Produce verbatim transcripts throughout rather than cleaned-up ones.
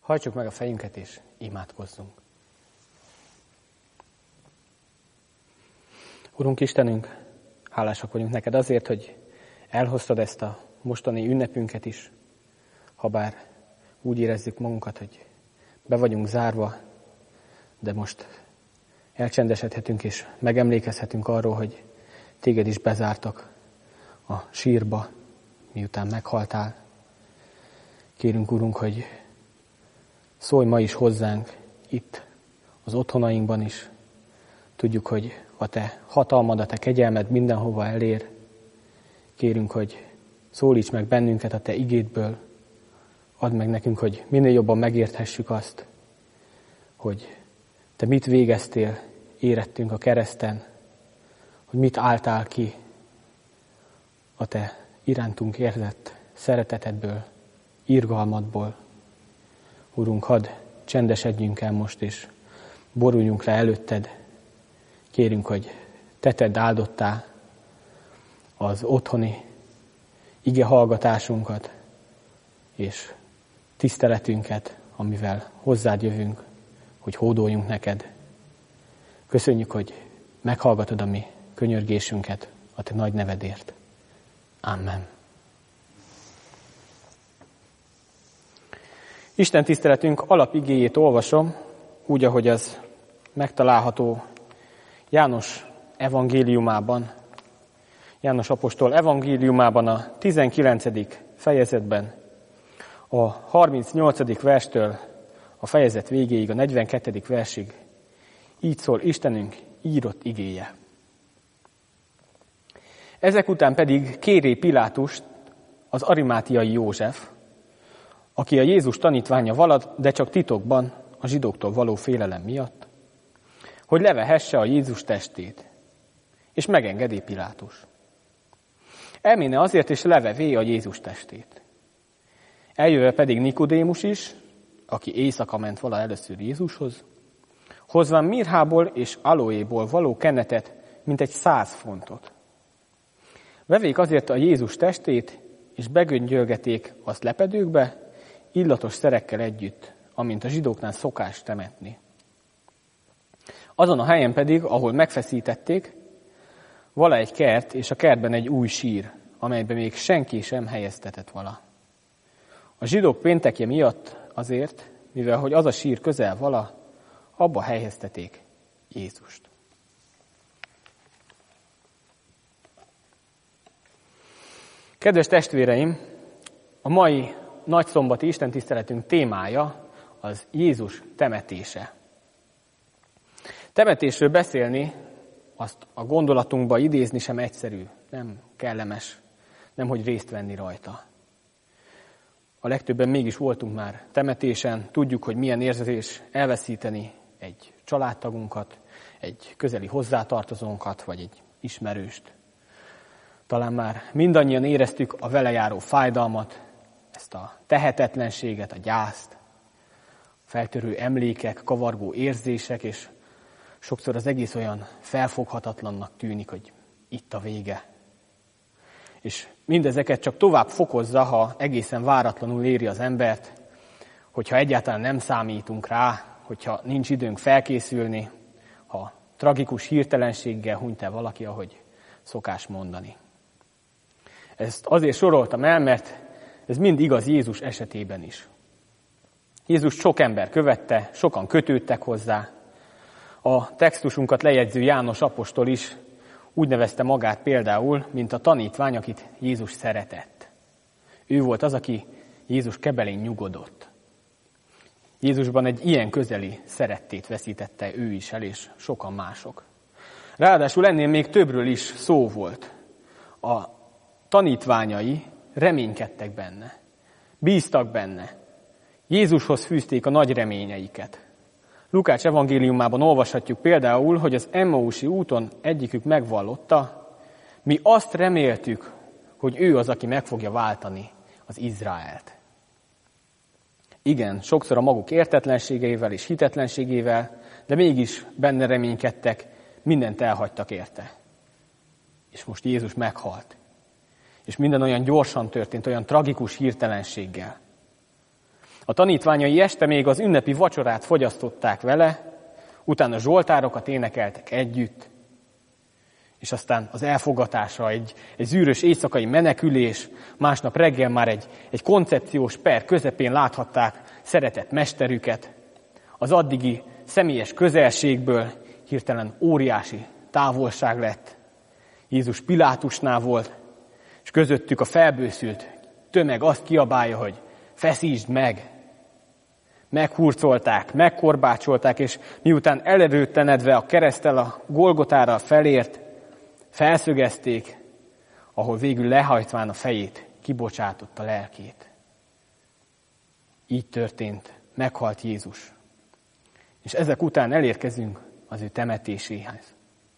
Hajtsuk meg a fejünket és imádkozzunk. Urunk Istenünk, hálásak vagyunk neked azért, hogy elhoztad ezt a mostani ünnepünket is, habár úgy érezzük magunkat, hogy be vagyunk zárva, de most elcsendesedhetünk és megemlékezhetünk arról, hogy téged is bezártak a sírba, miután meghaltál. Kérünk, Urunk, hogy szólj ma is hozzánk itt, az otthonainkban is. Tudjuk, hogy a te hatalmad, a te kegyelmed mindenhova elér. Kérünk, hogy szólíts meg bennünket a te igédből. Add meg nekünk, hogy minél jobban megérthessük azt, hogy te mit végeztél érettünk a kereszten, hogy mit álltál ki a te irántunk érzett szeretetedből, irgalmadból. Urunk, hadd csendesedjünk el most, és boruljunk le előtted. Kérünk, hogy te tedd áldottá az otthoni ige hallgatásunkat, és tiszteletünket, amivel hozzád jövünk, hogy hódoljunk neked. Köszönjük, hogy meghallgatod a mi könyörgésünket a te nagy nevedért. Amen. Isten tiszteletünk alapigéjét olvasom, úgy, ahogy az megtalálható János evangéliumában, János apostol evangéliumában a tizenkilencedik fejezetben, a harmincnyolcadik verstől a fejezet végéig, a negyvenkettedik versig. Így szól Istenünk írott igéje. Ezek után pedig kéré Pilátust az arimátiai József, aki a Jézus tanítványa valatt, de csak titokban a zsidóktól való félelem miatt, hogy levehesse a Jézus testét, és megengedi Pilátus. Elméne azért is levevé a Jézus testét. Eljöve pedig Nikodémus is, aki éjszaka ment vala először Jézushoz, hozván mirhából és aloéból való kenetet, mint egy száz fontot. Vevék azért a Jézus testét, és begöngyölgeték azt lepedőkbe, illatos szerekkel együtt, amint a zsidóknál szokás temetni. Azon a helyen pedig, ahol megfeszítették, vala egy kert, és a kertben egy új sír, amelyben még senki sem helyeztetett vala. A zsidók péntekje miatt azért, mivel hogy az a sír közel vala, abba helyezteték Jézust. Kedves testvéreim, a mai nagyszombati istentiszteletünk témája az Jézus temetése. Temetésről beszélni, azt a gondolatunkba idézni sem egyszerű, nem kellemes, nem hogy részt venni rajta. A legtöbben mégis voltunk már temetésen, tudjuk, hogy milyen érzés elveszíteni egy családtagunkat, egy közeli hozzátartozónkat, vagy egy ismerőst. Talán már mindannyian éreztük a vele járó fájdalmat, ezt a tehetetlenséget, a gyászt, feltörő emlékek, kavargó érzések, és sokszor az egész olyan felfoghatatlannak tűnik, hogy itt a vége. És mindezeket csak tovább fokozza, ha egészen váratlanul éri az embert, hogyha egyáltalán nem számítunk rá, hogyha nincs időnk felkészülni, ha tragikus hirtelenséggel hunyt el valaki, ahogy szokás mondani. Ezt azért soroltam el, mert ez mind igaz Jézus esetében is. Jézus sok ember követte, sokan kötődtek hozzá. A textusunkat lejegyző János apostol is úgy nevezte magát például, mint a tanítvány, akit Jézus szeretett. Ő volt az, aki Jézus kebelén nyugodott. Jézusban egy ilyen közeli szerettét veszítette ő is el, és sokan mások. Ráadásul ennél még többről is szó volt. A tanítványai reménykedtek benne, bíztak benne. Jézushoz fűzték a nagy reményeiket. Lukács evangéliumában olvashatjuk például, hogy az Emmausi úton egyikük megvallotta, mi azt reméltük, hogy ő az, aki meg fogja váltani az Izraelt. Igen, sokszor a maguk értetlenségeivel és hitetlenségével, de mégis benne reménykedtek, mindent elhagytak érte. És most Jézus meghalt. És minden olyan gyorsan történt, olyan tragikus hirtelenséggel. A tanítványai este még az ünnepi vacsorát fogyasztották vele, utána zsoltárokat énekeltek együtt, és aztán az elfogatása, egy, egy zűrös éjszakai menekülés, másnap reggel már egy, egy koncepciós per közepén láthatták szeretett mesterüket. Az addigi személyes közelségből hirtelen óriási távolság lett. Jézus Pilátusnál volt, és közöttük a felbőszült tömeg azt kiabálja, hogy feszítsd meg. Meghurcolták, megkorbácsolták, és miután elerőtlenedve a kereszttel a Golgotára felért, felszögezték, ahol végül lehajtván a fejét, kibocsátotta lelkét. Így történt, meghalt Jézus. És ezek után elérkezünk az ő temetéséhez,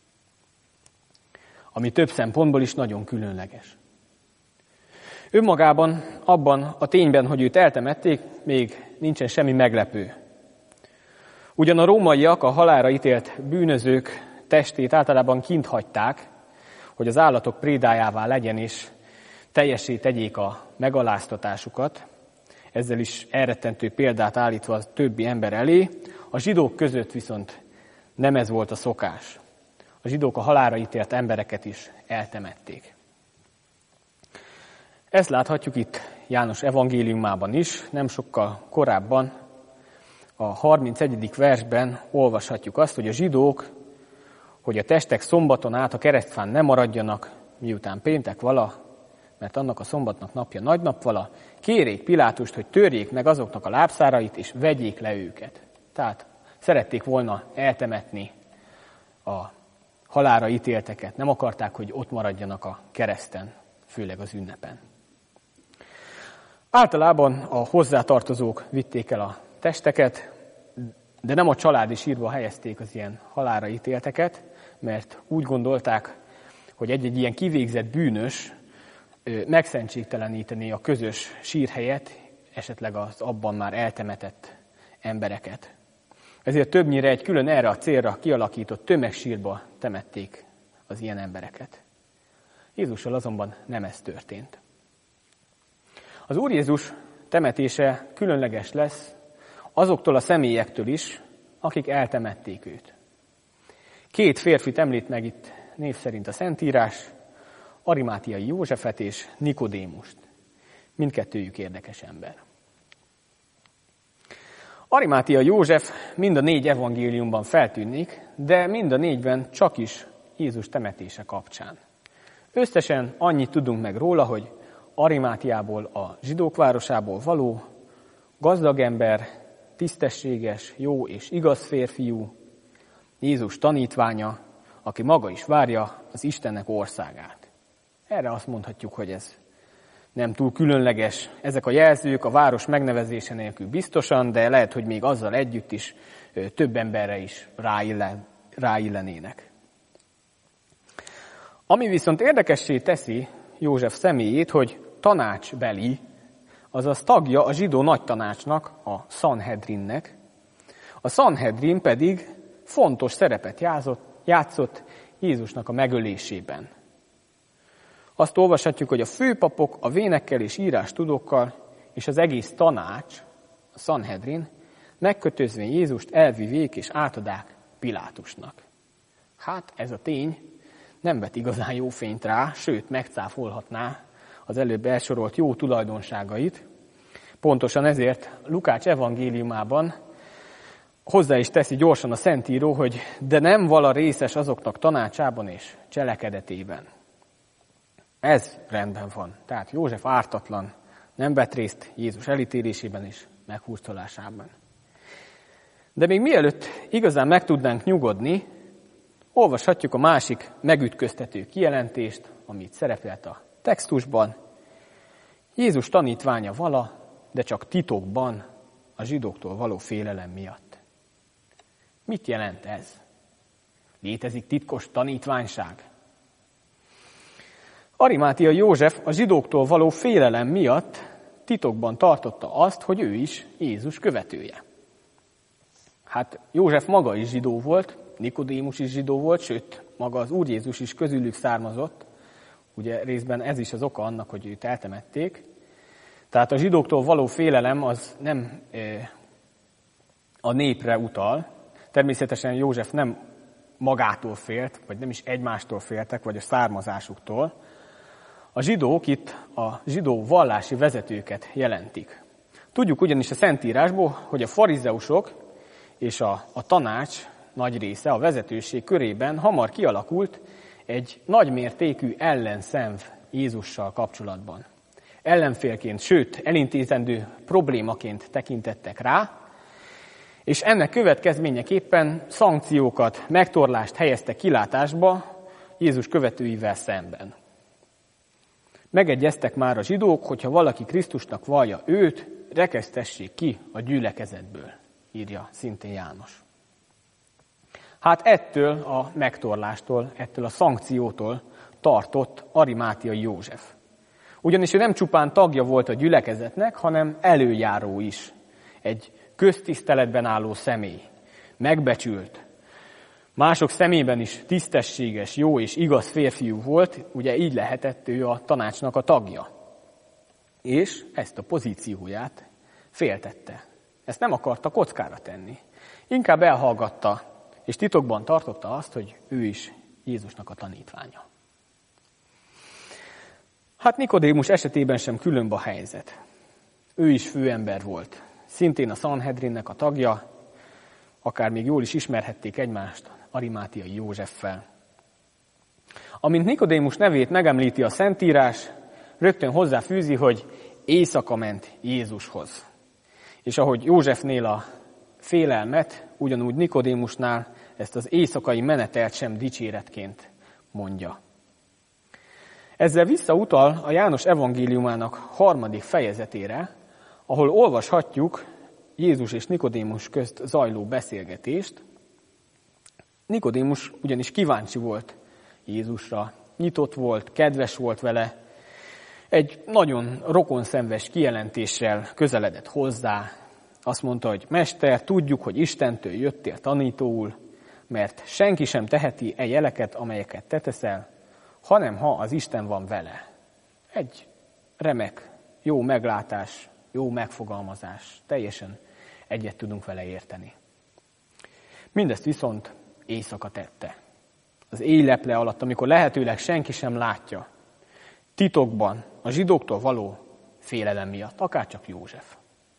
ami több szempontból is nagyon különleges. Önmagában, abban a tényben, hogy őt eltemették, még nincsen semmi meglepő. Ugyan a rómaiak a halálra ítélt bűnözők testét általában kint hagyták, hogy az állatok prédájává legyen, és teljessé tegyék a megaláztatásukat, ezzel is elrettentő példát állítva a többi ember elé. A zsidók között viszont nem ez volt a szokás. A zsidók a halálra ítélt embereket is eltemették. Ezt láthatjuk itt János evangéliumában is, nem sokkal korábban, a harmincegyedik versben olvashatjuk azt, hogy a zsidók, hogy a testek szombaton át a keresztfán ne maradjanak, miután péntek vala, mert annak a szombatnak napja nagynap vala, kérjék Pilátust, hogy törjék meg azoknak a lábszárait, és vegyék le őket. Tehát szerették volna eltemetni a halálra ítélteket, nem akarták, hogy ott maradjanak a kereszten, főleg az ünnepen. Általában a hozzátartozók vitték el a testeket, de nem a családi sírba helyezték az ilyen halálra ítélteket, mert úgy gondolták, hogy egy-egy ilyen kivégzett bűnös megszentségtelenítené a közös sírhelyet, esetleg az abban már eltemetett embereket. Ezért többnyire egy külön erre a célra kialakított tömegsírba temették az ilyen embereket. Jézussal azonban nem ez történt. Az Úr Jézus temetése különleges lesz azoktól a személyektől is, akik eltemették őt. Két férfit említ meg itt név szerint a Szentírás, Arimátiai Józsefet és Nikodémust. Mindkettőjük érdekes ember. Arimátiai József mind a négy evangéliumban feltűnik, de mind a négyben csak is Jézus temetése kapcsán. Összesen annyit tudunk meg róla, hogy Arimátiából, a zsidók városából való, gazdag ember, tisztességes, jó és igaz férfiú, Jézus tanítványa, aki maga is várja az Istennek országát. Erre azt mondhatjuk, hogy ez nem túl különleges. Ezek a jelzők a város megnevezése nélkül biztosan, de lehet, hogy még azzal együtt is több emberre is ráillen, ráillenének. Ami viszont érdekessé teszi József személyét, hogy tanácsbeli, azaz tagja a zsidó nagytanácsnak, a Sanhedrinnek. A Sanhedrin pedig fontos szerepet játszott, játszott Jézusnak a megölésében. Azt olvashatjuk, hogy a főpapok a vénekkel és írástudókkal és az egész tanács, a Sanhedrin, megkötözvén Jézust elvivék és átadák Pilátusnak. Hát ez a tény nem vet igazán jó fényt rá, sőt megcáfolhatná az előbb elsorolt jó tulajdonságait. Pontosan ezért Lukács evangéliumában hozzá is teszi gyorsan a Szentíró, hogy de nem vala részes azoknak tanácsában és cselekedetében. Ez rendben van. Tehát József ártatlan, nem vett részt Jézus elítélésében és meghurcolásában. De még mielőtt igazán meg tudnánk nyugodni, olvashatjuk a másik megütköztető kijelentést, amit szerepelt a textusban. Jézus tanítványa vala, de csak titokban a zsidóktól való félelem miatt. Mit jelent ez? Létezik titkos tanítványság? Arimátiai József a zsidóktól való félelem miatt titokban tartotta azt, hogy ő is Jézus követője. Hát József maga is zsidó volt, Nikodémus is zsidó volt, sőt, maga az Úr Jézus is közülük származott. Ugye részben ez is az oka annak, hogy őt eltemették. Tehát a zsidóktól való félelem az nem a népre utal. Természetesen József nem magától félt, vagy nem is egymástól féltek, vagy a származásuktól. A zsidók itt a zsidó vallási vezetőket jelentik. Tudjuk ugyanis a Szentírásból, hogy a farizeusok és a, a tanács nagy része, a vezetőség körében hamar kialakult egy nagymértékű ellenszenv Jézussal kapcsolatban. Ellenfélként, sőt, elintézendő problémaként tekintettek rá, és ennek következményeképpen szankciókat, megtorlást helyeztek kilátásba Jézus követőivel szemben. Megegyeztek már a zsidók, hogyha valaki Krisztusnak vallja őt, rekesztessék ki a gyülekezetből, írja szintén János. Hát ettől a megtorlástól, ettől a szankciótól tartott Arimátiai József. Ugyanis ő nem csupán tagja volt a gyülekezetnek, hanem előjáró is. Egy köztiszteletben álló személy, megbecsült, mások szemében is tisztességes, jó és igaz férfiú volt, ugye így lehetett ő a tanácsnak a tagja. És ezt a pozícióját féltette. Ezt nem akarta kockára tenni. Inkább elhallgatta, és titokban tartotta azt, hogy ő is Jézusnak a tanítványa. Hát Nikodémus esetében sem különb a helyzet. Ő is főember volt. Szintén a Sanhedrinnek a tagja, akár még jól is ismerhették egymást Arimátiai Józseffel. Amint Nikodémus nevét megemlíti a Szentírás, rögtön hozzáfűzi, hogy éjszaka ment Jézushoz. És ahogy Józsefnél a félelmet, ugyanúgy Nikodémusnál ezt az éjszakai menetelt sem dicséretként mondja. Ezzel visszautal a János evangéliumának harmadik fejezetére, ahol olvashatjuk Jézus és Nikodémus közt zajló beszélgetést. Nikodémus ugyanis kíváncsi volt Jézusra, nyitott volt, kedves volt vele, egy nagyon rokonszenves kijelentéssel közeledett hozzá. Azt mondta, hogy Mester, tudjuk, hogy Istentől jöttél tanítóul, mert senki sem teheti e jeleket, amelyeket te teszel, hanem ha az Isten van vele. Egy remek, jó meglátás, jó megfogalmazás, teljesen egyet tudunk vele érteni. Mindezt viszont éjszaka tette. Az éjleple alatt, amikor lehetőleg senki sem látja, titokban, a zsidóktól való félelem miatt, akárcsak József.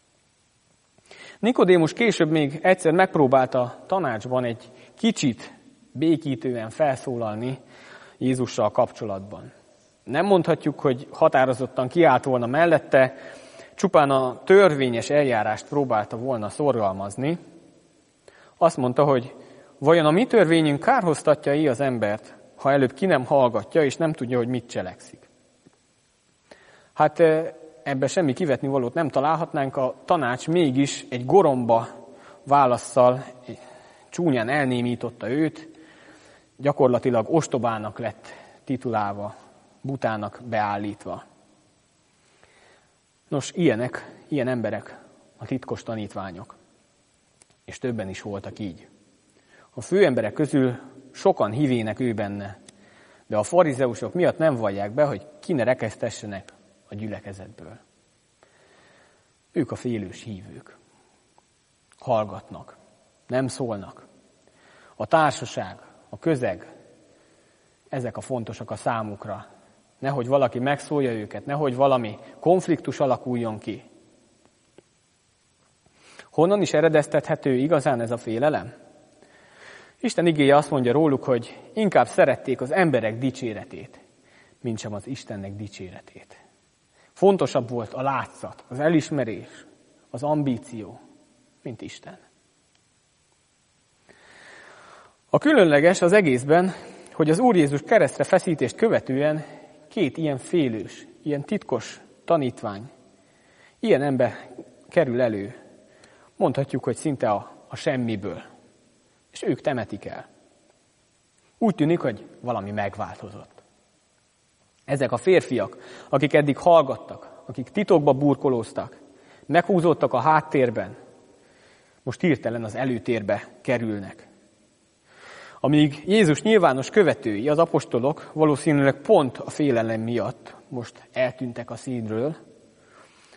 Nikodémus később még egyszer megpróbálta tanácsban egy kicsit békítően felszólalni Jézussal kapcsolatban. Nem mondhatjuk, hogy határozottan kiállt volna mellette, csupán a törvényes eljárást próbálta volna szorgalmazni. Azt mondta, hogy vajon a mi törvényünk kárhoztatja-e az embert, ha előbb ki nem hallgatja, és nem tudja, hogy mit cselekszik. Hát ebbe semmi kivetnivalót nem találhatnánk, a tanács mégis egy goromba válasszal csúnyán elnémította őt, gyakorlatilag ostobának lett titulálva, butának beállítva. Nos, ilyenek, ilyen emberek a titkos tanítványok, és többen is voltak így. A főemberek közül sokan hívének ő benne, de a farizeusok miatt nem vallják be, hogy ki ne rekesztessenek a gyülekezetből. Ők a félős hívők. Hallgatnak, nem szólnak. A társaság, a közeg, ezek a fontosak a számukra. Nehogy valaki megszólja őket, nehogy valami konfliktus alakuljon ki. Honnan is eredeztethető igazán ez a félelem? Isten igéje azt mondja róluk, hogy inkább szerették az emberek dicséretét, mint sem az Istennek dicséretét. Fontosabb volt a látszat, az elismerés, az ambíció, mint Isten. A különleges az egészben, hogy az Úr Jézus keresztre feszítést követően két ilyen félős, ilyen titkos tanítvány, ilyen ember kerül elő, mondhatjuk, hogy szinte a, a semmiből, és ők temetik el. Úgy tűnik, hogy valami megváltozott. Ezek a férfiak, akik eddig hallgattak, akik titokba burkolóztak, meghúzódtak a háttérben, most hirtelen az előtérbe kerülnek. Amíg Jézus nyilvános követői, az apostolok valószínűleg pont a félelem miatt most eltűntek a színről,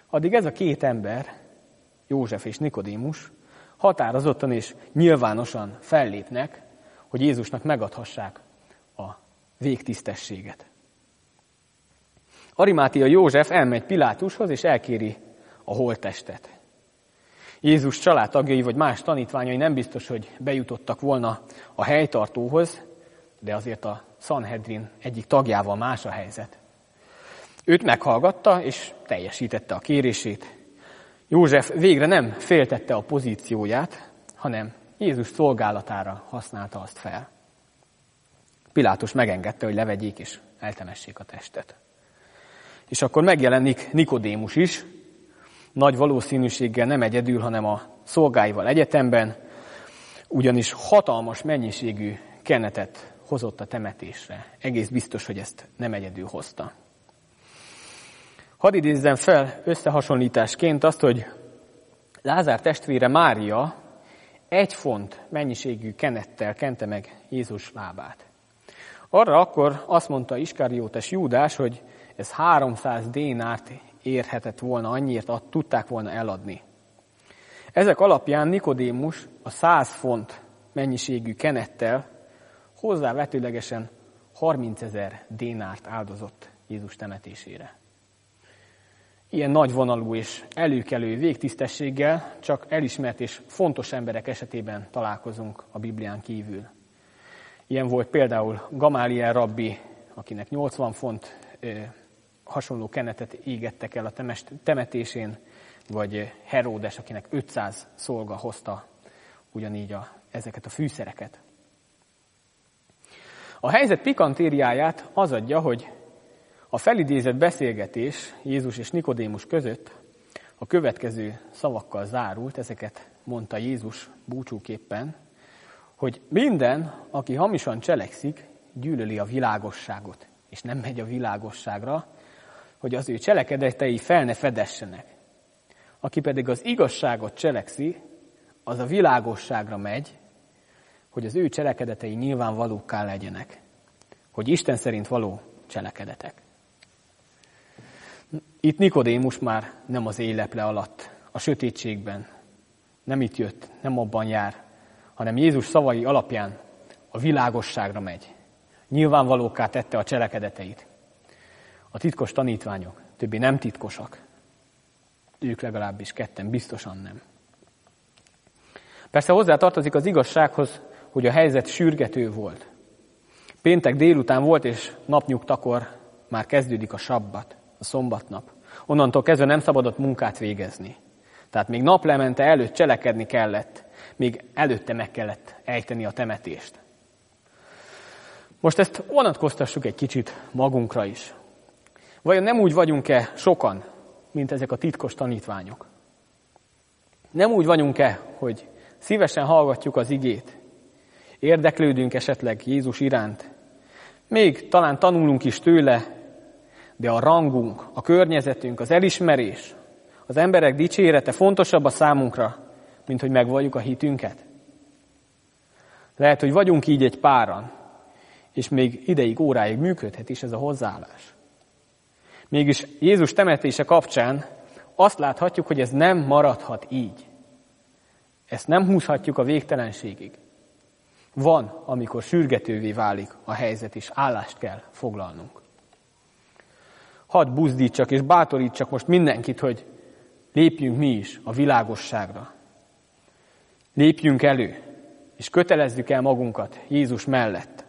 addig ez a két ember, József és Nikodémus, határozottan és nyilvánosan fellépnek, hogy Jézusnak megadhassák a végtisztességet. Arimátiai József elmegy Pilátushoz, és elkéri a holttestet. Jézus családtagjai vagy más tanítványai nem biztos, hogy bejutottak volna a helytartóhoz, de azért a Sanhedrin egyik tagjával más a helyzet. Őt meghallgatta, és teljesítette a kérését. József végre nem féltette a pozícióját, hanem Jézus szolgálatára használta azt fel. Pilátus megengedte, hogy levegyék és eltemessék a testet. És akkor megjelenik Nikodémus is, nagy valószínűséggel nem egyedül, hanem a szolgáival egyetemben, ugyanis hatalmas mennyiségű kenetet hozott a temetésre. Egész biztos, hogy ezt nem egyedül hozta. Hadd idézzem fel összehasonlításként azt, hogy Lázár testvére Mária egy font mennyiségű kenettel kente meg Jézus lábát. Arra akkor azt mondta Iskariótes Júdás, hogy ez háromszáz dénárt érhetett volna, annyiért ad, tudták volna eladni. Ezek alapján Nikodémus a száz font mennyiségű kenettel hozzávetőlegesen harmincezer dénárt áldozott Jézus temetésére. Ilyen nagyvonalú és előkelő végtisztességgel csak elismert és fontos emberek esetében találkozunk a Biblián kívül. Ilyen volt például Gamáliel rabbi, akinek nyolcvan font hasonló kenetet égettek el a temetésén, vagy Heródes, akinek ötszáz szolga hozta ugyanígy a, ezeket a fűszereket. A helyzet pikantériáját az adja, hogy a felidézett beszélgetés Jézus és Nikodémus között a következő szavakkal zárult, ezeket mondta Jézus búcsúképpen, hogy minden, aki hamisan cselekszik, gyűlöli a világosságot, és nem megy a világosságra, hogy az ő cselekedetei fel ne fedessenek. Aki pedig az igazságot cselekszi, az a világosságra megy, hogy az ő cselekedetei nyilvánvalókká legyenek, hogy Isten szerint való cselekedetek. Itt Nikodémus már nem az éjleple alatt, a sötétségben, nem itt jött, nem abban jár, hanem Jézus szavai alapján a világosságra megy. Nyilvánvalókká tette a cselekedeteit. A titkos tanítványok többé nem titkosak. Ők legalábbis ketten biztosan nem. Persze hozzá tartozik az igazsághoz, hogy a helyzet sürgető volt. Péntek délután volt, és napnyugtakor már kezdődik a sabbat, a szombatnap. Onnantól kezdve nem szabadott munkát végezni. Tehát még naplemente előtt cselekedni kellett, még előtte meg kellett ejteni a temetést. Most ezt vonatkoztassuk egy kicsit magunkra is. Vajon nem úgy vagyunk-e sokan, mint ezek a titkos tanítványok? Nem úgy vagyunk-e, hogy szívesen hallgatjuk az igét, érdeklődünk esetleg Jézus iránt, még talán tanulunk is tőle, de a rangunk, a környezetünk, az elismerés, az emberek dicsérete fontosabb a számunkra, mint hogy megvalljuk a hitünket? Lehet, hogy vagyunk így egy páran, és még ideig, óráig működhet is ez a hozzáállás. Mégis Jézus temetése kapcsán azt láthatjuk, hogy ez nem maradhat így. Ezt nem húzhatjuk a végtelenségig. Van, amikor sürgetővé válik a helyzet, és állást kell foglalnunk. Hadd buzdítsak és bátorítsak most mindenkit, hogy lépjünk mi is a világosságra. Lépjünk elő, és kötelezzük el magunkat Jézus mellett.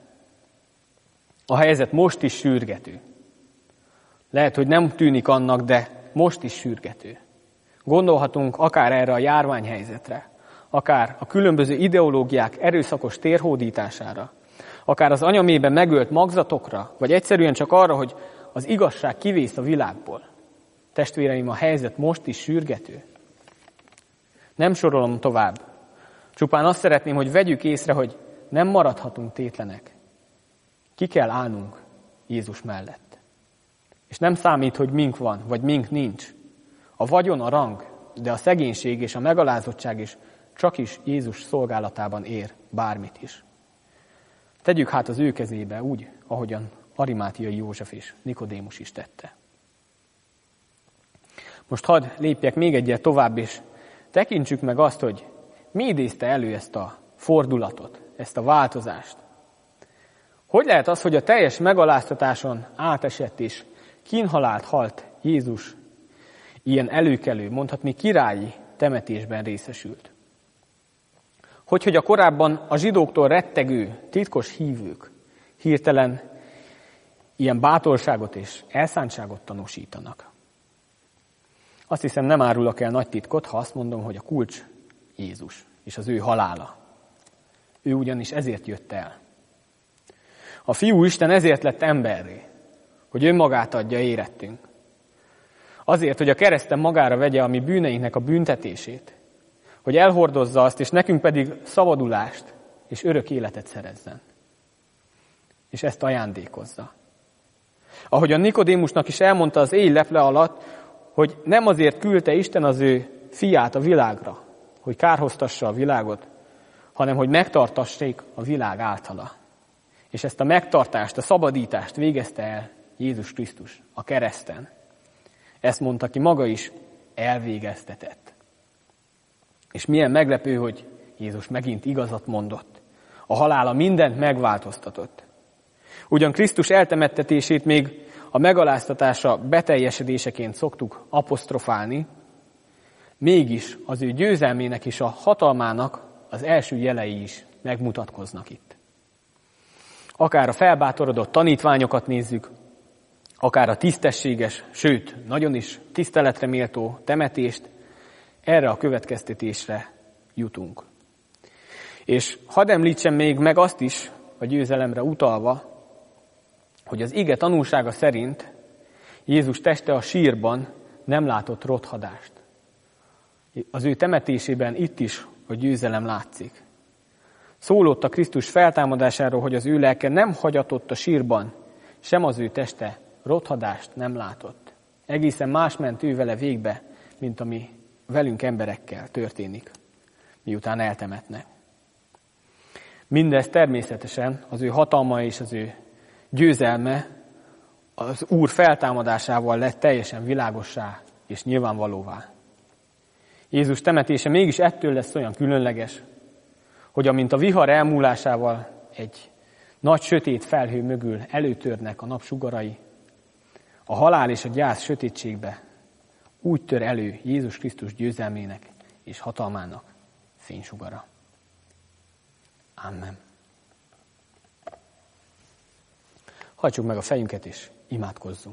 A helyzet most is sürgető. Lehet, hogy nem tűnik annak, de most is sürgető. Gondolhatunk akár erre a járványhelyzetre, akár a különböző ideológiák erőszakos térhódítására, akár az anyamében megölt magzatokra, vagy egyszerűen csak arra, hogy az igazság kivész a világból. Testvéreim, a helyzet most is sürgető. Nem sorolom tovább. Csupán azt szeretném, hogy vegyük észre, hogy nem maradhatunk tétlenek. Ki kell állnunk Jézus mellett. És nem számít, hogy mink van, vagy mink nincs. A vagyon, a rang, de a szegénység és a megalázottság is csak is Jézus szolgálatában ér bármit is. Tegyük hát az ő kezébe úgy, ahogyan Arimátiai József és Nikodémus is tette. Most hadd lépjek még egyet tovább, és tekintsük meg azt, hogy mi idézte elő ezt a fordulatot, ezt a változást. Hogy lehet az, hogy a teljes megaláztatáson átesett és kínhalált halt Jézus ilyen előkelő, mondhatni királyi temetésben részesült? Hogy, hogy a korábban a zsidóktól rettegő, titkos hívők hirtelen ilyen bátorságot és elszántságot tanúsítanak. Azt hiszem, nem árulok el nagy titkot, ha azt mondom, hogy a kulcs Jézus és az ő halála. Ő ugyanis ezért jött el. A Fiú Isten ezért lett emberré, hogy önmagát adja érettünk. Azért, hogy a kereszten magára vegye a mi bűneinknek a büntetését, hogy elhordozza azt, és nekünk pedig szabadulást és örök életet szerezzen. És ezt ajándékozza. Ahogy a Nikodémusnak is elmondta az éj leple alatt, hogy nem azért küldte Isten az ő fiát a világra, hogy kárhoztassa a világot, hanem hogy megtartassék a világ általa. És ezt a megtartást, a szabadítást végezte el Jézus Krisztus a kereszten. Ezt mondta ki maga is, elvégeztetett. És milyen meglepő, hogy Jézus megint igazat mondott. A halála mindent megváltoztatott. Ugyan Krisztus eltemettetését még a megaláztatása beteljesedéseként szoktuk apostrofálni, mégis az ő győzelmének és a hatalmának az első jelei is megmutatkoznak itt. Akár a felbátorodott tanítványokat nézzük, akár a tisztességes, sőt, nagyon is tiszteletre méltó temetést, erre a következtetésre jutunk. És hadd említsem még meg azt is, a győzelemre utalva, hogy az ige tanúsága szerint Jézus teste a sírban nem látott rothadást. Az ő temetésében itt is a győzelem látszik. Szólott a Krisztus feltámadásáról, hogy az ő lelke nem hagyatott a sírban, sem az ő teste rothadást nem látott. Egészen más ment ő vele végbe, mint ami velünk emberekkel történik, miután eltemetnek. Mindez természetesen az ő hatalma és az ő győzelme az Úr feltámadásával lett teljesen világossá és nyilvánvalóvá. Jézus temetése mégis ettől lesz olyan különleges, hogy amint a vihar elmúlásával egy nagy sötét felhő mögül előtörnek a napsugarai, a halál és a gyász sötétségbe úgy tör elő Jézus Krisztus győzelmének és hatalmának fénysugara. Amen. Hajtsuk meg a fejünket és imádkozzunk.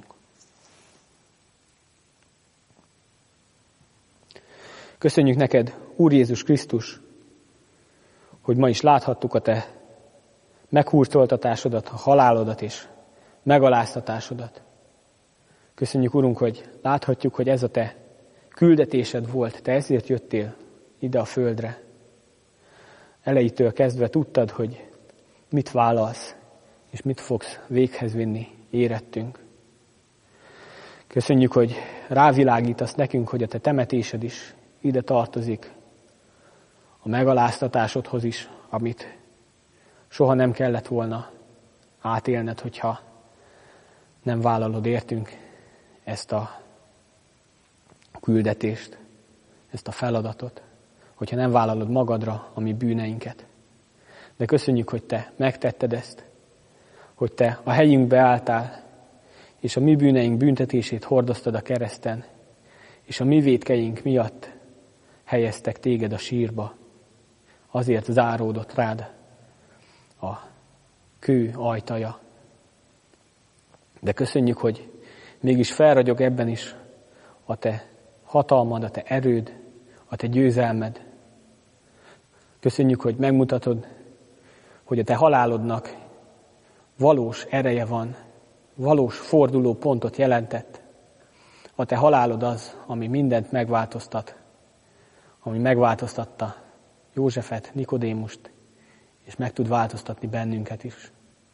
Köszönjük neked, Úr Jézus Krisztus, hogy ma is láthattuk a te meghurcoltatásodat, a halálodat és megaláztatásodat. Köszönjük, Urunk, hogy láthatjuk, hogy ez a te küldetésed volt, te ezért jöttél ide a földre. Elejétől kezdve tudtad, hogy mit vállalsz, és mit fogsz véghez vinni érettünk. Köszönjük, hogy rávilágítasz nekünk, hogy a te temetésed is ide tartozik, a megaláztatásodhoz is, amit soha nem kellett volna átélned, hogyha nem vállalod értünk ezt a küldetést, ezt a feladatot, hogyha nem vállalod magadra a mi bűneinket. De köszönjük, hogy te megtetted ezt, hogy te a helyünkbe álltál, és a mi bűneink büntetését hordoztad a kereszten, és a mi vétkeink miatt helyeztek téged a sírba. Azért záródott rád a kő ajtaja. De köszönjük, hogy mégis felragyog ebben is a te hatalmad, a te erőd, a te győzelmed. Köszönjük, hogy megmutatod, hogy a te halálodnak valós ereje van, valós forduló pontot jelentett. A te halálod az, ami mindent megváltoztat, ami megváltoztatta Józsefet, Nikodémust, és meg tud változtatni bennünket is.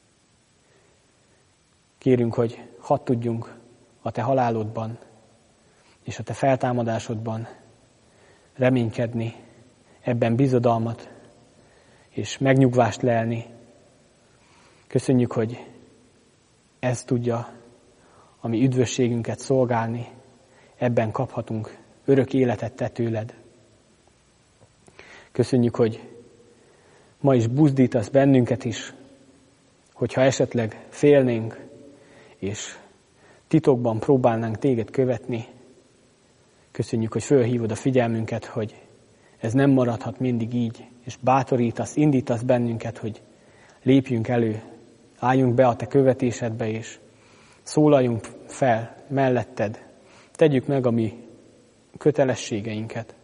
Kérünk, hogy hadd tudjunk a te halálodban és a te feltámadásodban reménykedni, ebben bizodalmat és megnyugvást lelni. Köszönjük, hogy ez tudja a mi üdvösségünket szolgálni, ebben kaphatunk örök életet te tőled. Köszönjük, hogy ma is buzdítasz bennünket is, hogyha esetleg félnénk, és titokban próbálnánk téged követni. Köszönjük, hogy fölhívod a figyelmünket, hogy ez nem maradhat mindig így, és bátorítasz, indítasz bennünket, hogy lépjünk elő, álljunk be a te követésedbe, és szólaljunk fel melletted, tegyük meg a mi kötelességeinket.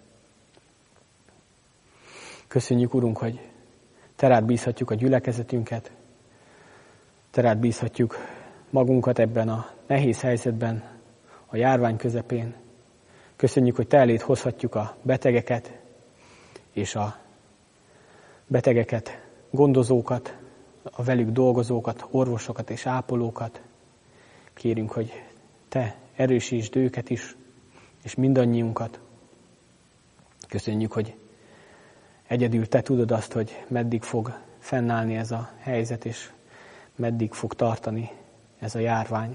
Köszönjük, Urunk, hogy te rád bízhatjuk a gyülekezetünket, te rád bízhatjuk magunkat ebben a nehéz helyzetben, a járvány közepén. Köszönjük, hogy te eléd hozhatjuk a betegeket, és a betegeket, gondozókat, a velük dolgozókat, orvosokat és ápolókat. Kérünk, hogy te erősítsd őket is, és mindannyiunkat. Köszönjük, hogy egyedül te tudod azt, hogy meddig fog fennállni ez a helyzet, és meddig fog tartani ez a járvány.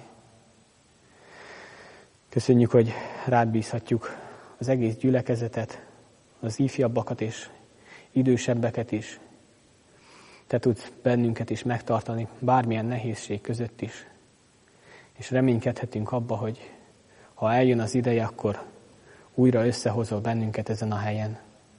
Köszönjük, hogy rád bízhatjuk az egész gyülekezetet, az ifjabbakat és idősebbeket is. Te tudsz bennünket is megtartani bármilyen nehézség között is. És reménykedhetünk abba, hogy ha eljön az ideje, akkor újra összehozol bennünket ezen a helyen.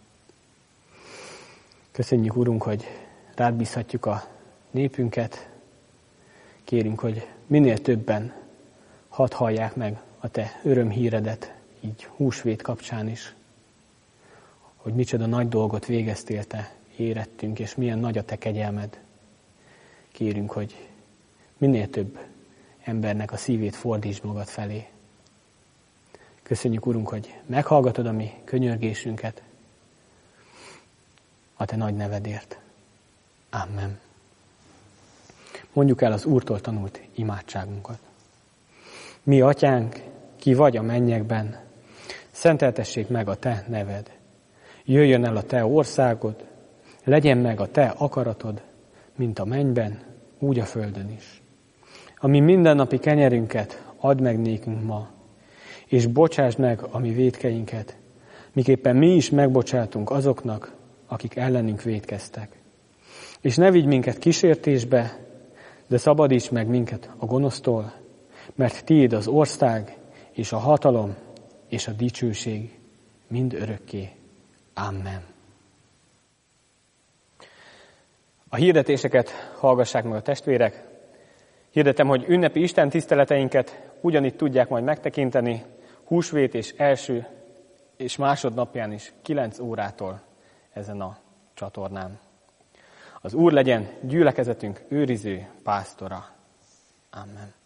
Köszönjük, Urunk, hogy rád bízhatjuk a népünket. Kérünk, hogy minél többen hadd hallják meg a te örömhíredet, így húsvét kapcsán is, hogy micsoda nagy dolgot végeztél te, érettünk, és milyen nagy a te kegyelmed. Kérünk, hogy minél több embernek a szívét fordítsd magad felé. Köszönjük, Urunk, hogy meghallgatod a mi könyörgésünket a te nagy nevedért. Amen. Mondjuk el az Úrtól tanult imádságunkat. Mi, Atyánk, ki vagy a mennyekben, szenteltessék meg a te neved. Jöjjön el a te országod, legyen meg a te akaratod, mint a mennyben, úgy a földön is. Ami mindennapi kenyerünket add meg nékünk ma, és bocsásd meg a mi vétkeinket, miképpen mi is megbocsátunk azoknak, akik ellenünk vétkeztek. És ne vigy minket kísértésbe, de szabadíts meg minket a gonosztól, mert tiéd az ország, és a hatalom, és a dicsőség mind örökké. Amen. A hirdetéseket hallgassák meg a testvérek. Hirdetem, hogy ünnepi Isten tiszteleteinket ugyanitt tudják majd megtekinteni, húsvét és első és másodnapján is kilenc órától ezen a csatornán. Az Úr legyen gyülekezetünk őriző pásztora. Amen.